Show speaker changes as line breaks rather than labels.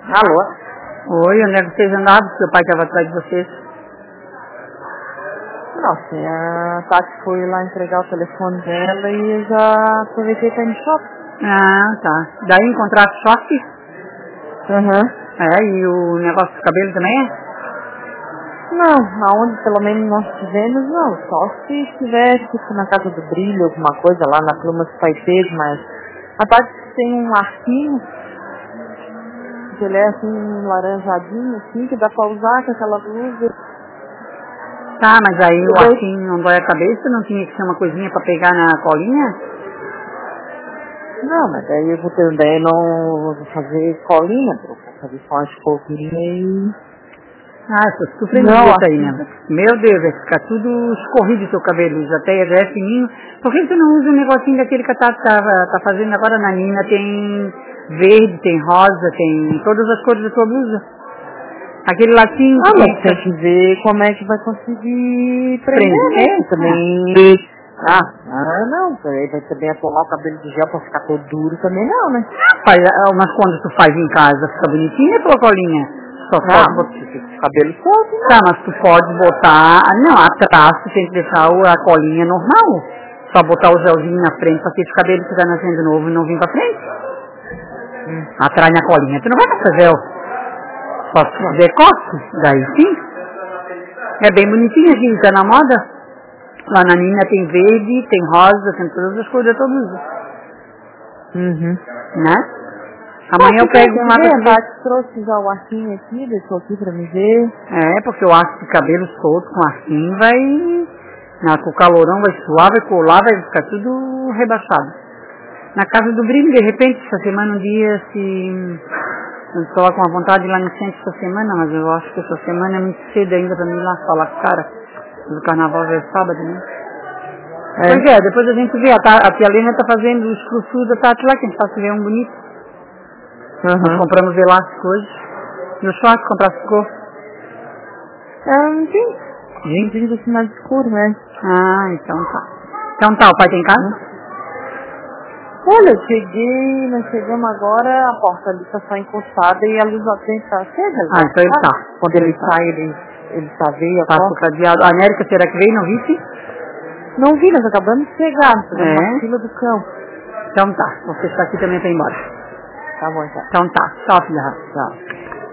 Alô?
Oi, onde é que vocês andavam? Seu pai estava atrás de vocês.
Nossa, a Tati foi lá entregar o telefone dela e eu já aproveitei para ir no shopping.
Ah, tá. Daí encontraram choque?
Uhum.
É, e o negócio do cabelo também é?
Não, aonde pelo menos nós tivemos, não. Só se estivesse na casa do Brilho, alguma coisa lá na Plumas Paetês, mas a Tati tem um arquinho, que ele é assim, laranjadinho, assim, que dá pra usar com aquela blusa.
Tá, mas aí o arquinho não dói a cabeça? Não tinha que ser uma coisinha pra pegar na colinha?
Não, mas aí eu vou ter ideia, não vou fazer colinha, vou fazer só uma escovinha e...
Ah, eu tô sofrendo disso aí, né? Meu Deus, vai ficar tudo escorrido o seu cabelo, já é fininho. Por que você não usa um negocinho daquele que a Tati tá fazendo agora na Nina? Tem verde, tem rosa, tem todas as cores da sua blusa. Aquele lacinho que
mas tem que ver como é que vai conseguir prender, né? Também... não, vai também atolar o cabelo de gel pra ficar todo duro também não, né?
Mas quando tu faz em casa, fica bonitinha a tua colinha. Só pode botar
o cabelo solto, né?
Tá, mas tu pode botar... Não, atrás tu tem que deixar a colinha normal. Só botar o gelzinho na frente pra que esse cabelo ficar nascendo novo e não vir pra frente. Atrás na colinha. Tu não vai passar gel. Só se fizer coque, daí sim. É bem bonitinho aqui, tá na moda. Lá na Nina tem verde, tem rosa, tem todas as cores da tua blusa. Né? Amanhã eu pego um lá pra tu ver.
A trouxe já o arquinho aqui, deixou aqui pra me ver.
É, porque eu acho que cabelo solto com arquinho vai... com o calorão vai suar, vai colar, vai ficar tudo rebaixado. Na casa do Brilho, de repente, essa semana um dia, se... Eu estou com a vontade de ir lá no centro essa semana, mas eu acho que essa semana é muito cedo ainda pra mim ir lá falar com o cara. O carnaval já é sábado, né? Pois é, depois a gente vê. A tia Helena tá fazendo os crussus da Tati lá, que a gente faz ver um bonito. Nós compramos elástico hoje. E o short comprasse ficou?
Sim. Jeans assim mais escuro, né?
Ah, então tá. Então tá, o pai tem casa?
Olha, eu cheguei, nós chegamos agora, a porta ali tá só encostada e a luz atende tá acesa.
Então ele tá.
Quando ele sai, ele tá veio a
porta. Tá cadeado. A América, será que veio? Não viste?
Não vi, nós acabamos de chegar, na fila do campo.
Então tá, vou fechar aqui também pra ir embora.
Tá bom, então.
Então tá, tchau, filha.
Tchau.